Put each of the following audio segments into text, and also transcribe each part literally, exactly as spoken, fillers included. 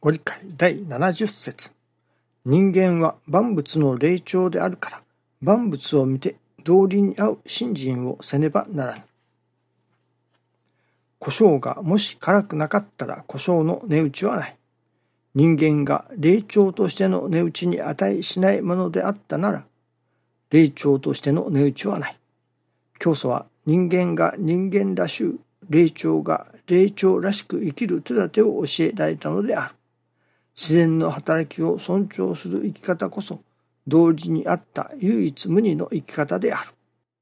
ご理解だいななじゅっ節。人間は万物の霊長であるから、万物を見て道理に合う信心をせねばならぬ。胡椒がもし辛くなかったら胡椒の値打ちはない。人間が霊長としての値打ちに値しないものであったなら、霊長としての値打ちはない。教祖は人間が人間らしゅう、霊長が霊長らしく生きる手立てを教えられたのである。自然の働きを尊重する生き方こそ、道理にあった唯一無二の生き方である。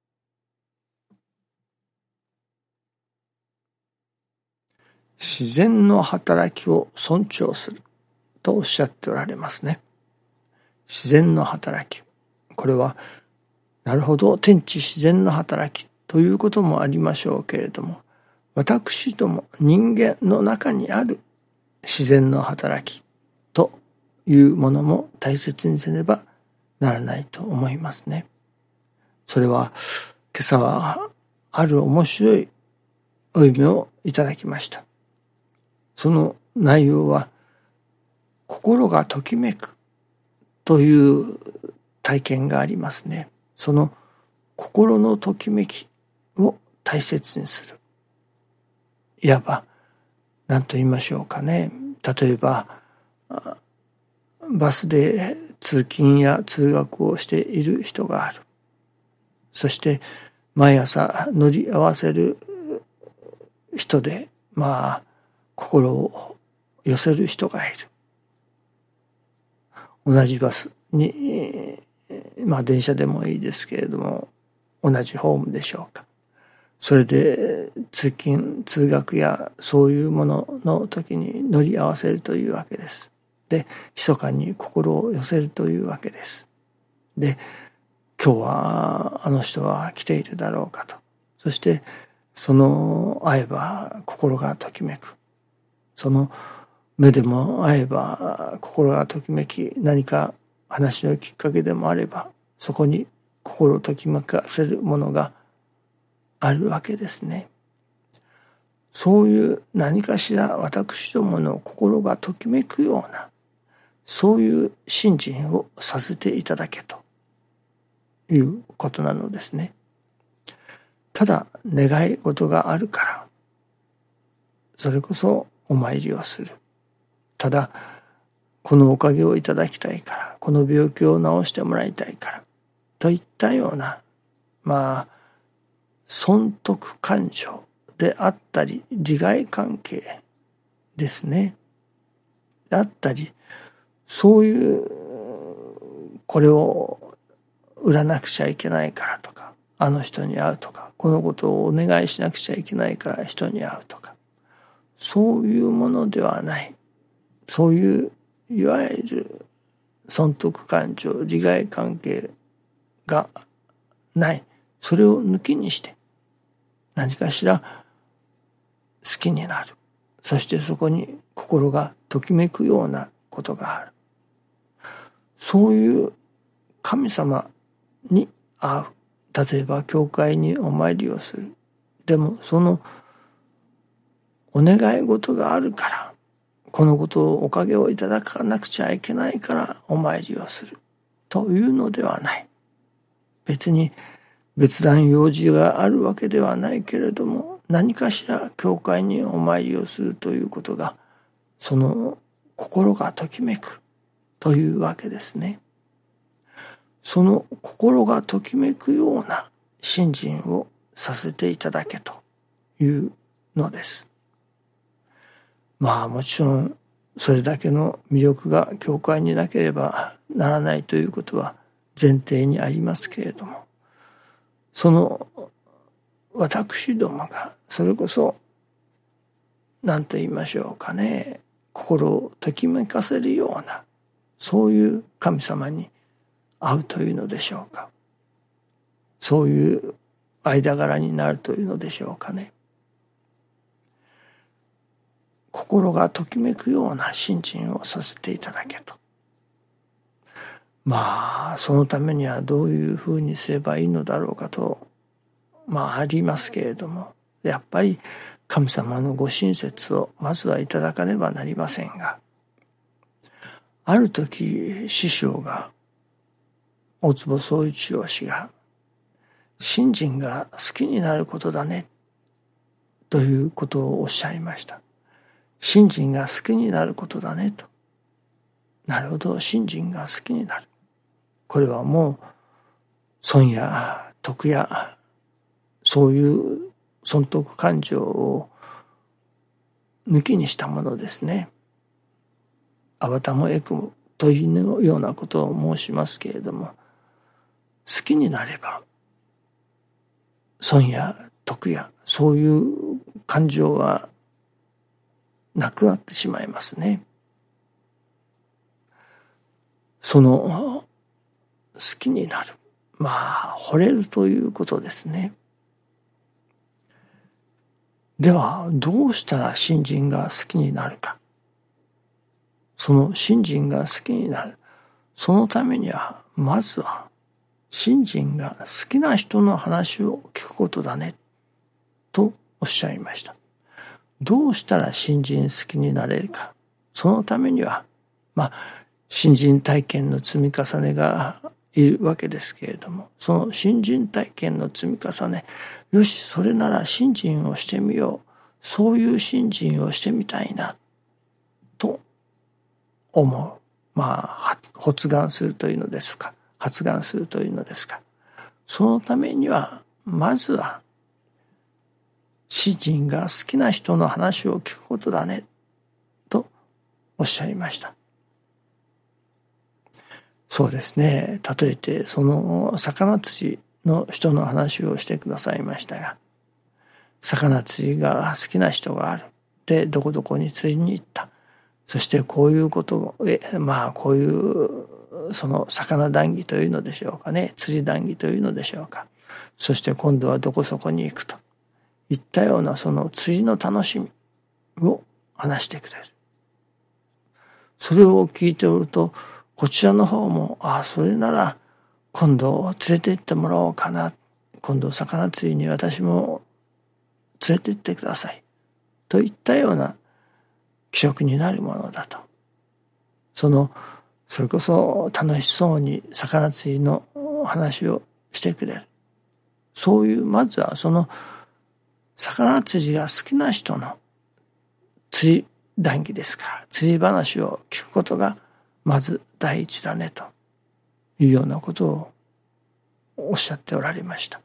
自然の働きを尊重するとおっしゃっておられますね。自然の働き。これは、なるほど、天地自然の働きということもありましょうけれども、私ども人間の中にある自然の働きというものも大切にせねばならないと思いますね。それは今朝はある面白いお夢をいただきました。その内容は心がときめくという体験がありますね。その心のときめきを大切にする。いわば何と言いましょうかね。例えばバスで通勤や通学をしている人がある。そして毎朝乗り合わせる人でまあ心を寄せる人がいる。同じバスにまあ電車でもいいですけれども同じホームでしょうか。それで通勤通学やそういうものの時に乗り合わせるというわけです。で密かに心を寄せるというわけです。で今日はあの人は来ているだろうかと。そしてその会えば心がときめく。その目でも会えば心がときめき、何か話のきっかけでもあればそこに心をときめかせるものがあるわけですね。そういう何かしら私どもの心がときめくようなそういう信心をさせていただけということなのですね。ただ願い事があるからそれこそお参りをする。ただこのおかげをいただきたいからこの病気を治してもらいたいからといったようなまあ損得感情であったり利害関係ですね。であったりそういうこれを売らなくちゃいけないからとかあの人に会うとかこのことをお願いしなくちゃいけないから人に会うとかそういうものではない。そういういわゆる損得感情利害関係がない。それを抜きにして何かしら好きになる。そしてそこに心がときめくようなことがある。そういう神様に会う。例えば教会にお参りをする。でもそのお願い事があるからこのことをおかげをいただかなくちゃいけないからお参りをするというのではない。別に別段用事があるわけではないけれども何かしら教会にお参りをするということがその心がときめくというわけですね。その心がときめくような信心をさせていただけというのです。まあもちろんそれだけの魅力が教会になければならないということは前提にありますけれどもその私どもがそれこそ何と言いましょうかね心をときめかせるようなそういう神様に会うというのでしょうか。そういう間柄になるというのでしょうかね。心がときめくような信心をさせていただけと。まあそのためにはどういうふうにすればいいのだろうかとまあありますけれどもやっぱり神様のご親切をまずはいただかねばなりませんがある時師匠が、大坪宗一郎氏が、信心が好きになることだねということをおっしゃいました。信心が好きになることだねと。なるほど、信心が好きになる。これはもう損や得やそういう損得感情を抜きにしたものですね。アバタモエクムというようなことを申しますけれども、好きになれば損や得やそういう感情はなくなってしまいますね。その好きになる、まあ惚れるということですね。ではどうしたら信心が好きになるか。その信心が好きになる、そのためにはまずは信心が好きな人の話を聞くことだねとおっしゃいました。どうしたら信心好きになれるか。そのためにはまあ信心体験の積み重ねがいるわけですけれども、その信心体験の積み重ね、よしそれなら信心をしてみよう、そういう信心をしてみたいなと思う。まあ発願するというのですか、発願するというのですか。そのためにはまずは信心が好きな人の話を聞くことだねとおっしゃいました。そうですね。例えてその魚釣りの人の話をしてくださいましたが、魚釣りが好きな人がある。で、どこどこに釣りに行った。そしてこういうことを、えまあこういうその魚談義というのでしょうかね。釣り談義というのでしょうか。そして今度はどこそこに行くといったようなその釣りの楽しみを話してくれる。それを聞いておると、こちらの方も、ああ、それなら今度連れて行ってもらおうかな。今度魚釣りに私も連れて行ってください。といったような気色になるものだと。その、それこそ楽しそうに魚釣りの話をしてくれる。そういう、まずはその魚釣りが好きな人の釣り談義ですから、釣り話を聞くことがまず第一だねというようなことをおっしゃっておられました。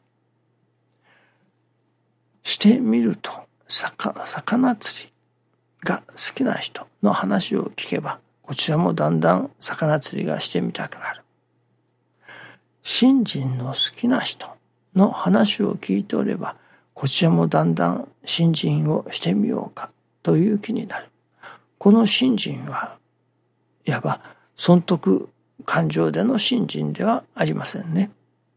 してみると、魚、魚釣りが好きな人の話を聞けば、こちらもだんだん魚釣りがしてみたくなる。信心の好きな人の話を聞いておれば、こちらもだんだん信心をしてみようかという気になる。この信心はいわば損得感情での信心ではありませんね。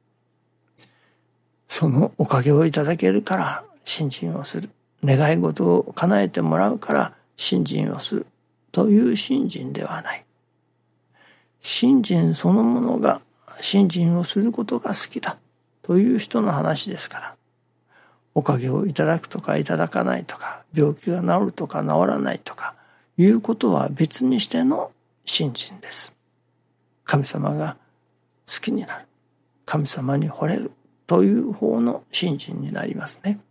そのおかげをいただけるから信心をする。願い事を叶えてもらうから信心をするという信心ではない。信心そのものが信心をすることが好きだという人の話ですから、おかげをいただくとかいただかないとか、病気が治るとか治らないとかいうことは別にしての信心です。神様が好きになる、神様に惚れるという方の信心になりますね。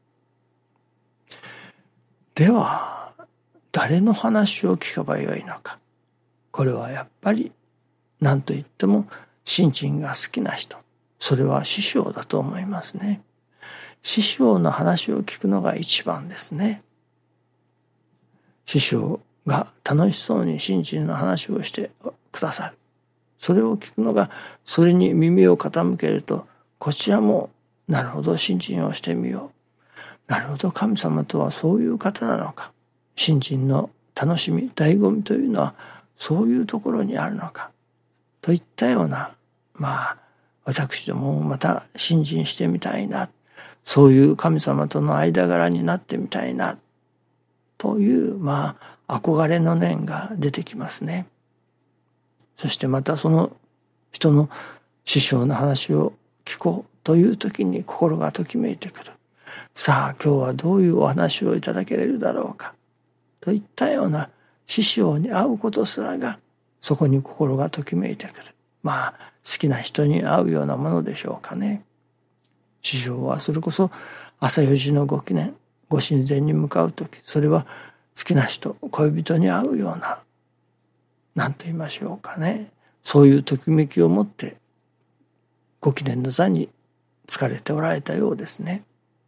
では誰の話を聞けばよいのか。これはやっぱり何と言っても信心が好きな人、それは師匠だと思いますね。師匠の話を聞くのが一番ですね。師匠が楽しそうに信心の話をしてくださる。それを聞くのが、それに耳を傾けると、こちらもなるほど信心をしてみよう。なるほど、神様とはそういう方なのか。信心の楽しみ、醍醐味というのはそういうところにあるのか。といったような、まあ私どもまた信心してみたいな。そういう神様との間柄になってみたいな。という、まあ憧れの念が出てきますね。そしてまたその人の師匠の話を聞こうという時に心がときめいてくる。さあ今日はどういうお話をいただけれるだろうかといったような師匠に会うことすらがそこに心がときめいてくる。まあ好きな人に会うようなものでしょうかね。師匠はそれこそ朝よじのご記念、ご神前に向かうとき、それは好きな人、恋人に会うような、何と言いましょうかね、そういうときめきを持ってご記念の座に疲れておられたようですね。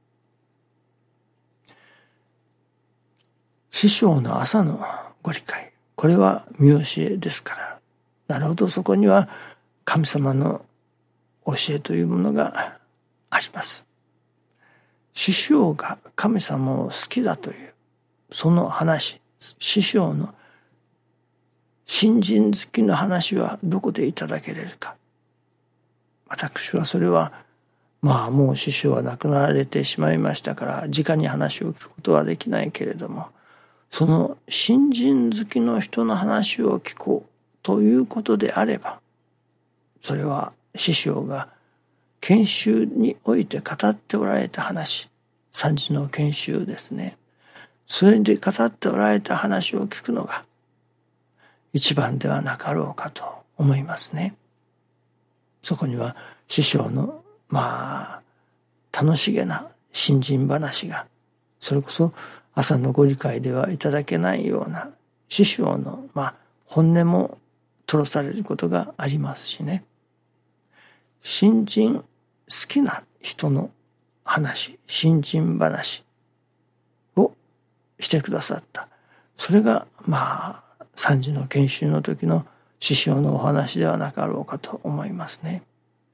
師匠の朝のご理解、これは見教えですから、なるほど、そこには神様の教えというものがあります。師匠が神様を好きだというその話、師匠の信心好きの話はどこでいただけれるか。私はそれはまあもう師匠は亡くなられてしまいましたから直に話を聞くことはできないけれども、その信心好きの人の話を聞こうということであれば、それは師匠が研修において語っておられた話、三次の研修ですね。それで語っておられた話を聞くのが一番ではなかろうかと思いますね。そこには師匠のまあ楽しげな信心話が、それこそ朝のご理解ではいただけないような師匠のまあ本音も吐露されることがありますしね。信心好きな人の話、信心話をしてくださった。それがまあ三次の研修の時の師匠のお話ではなかろうかと思いますね。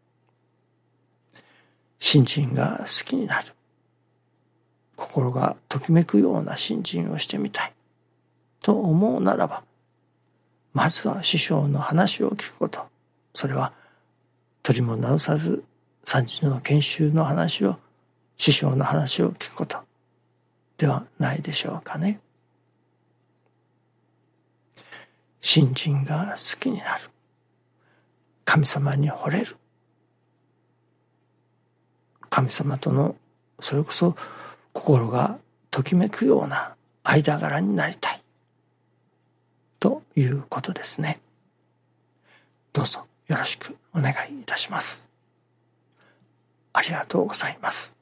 信心が好きになる。心がときめくような信心をしてみたいと思うならば、まずは師匠の話を聞くこと。それは取りも直さず三次の研修の話を、師匠の話を聞くことではないでしょうかね。信心が好きになる。神様に惚れる。神様とのそれこそ心がときめくような間柄になりたいということですね。どうぞよろしくお願いいたします。ありがとうございます。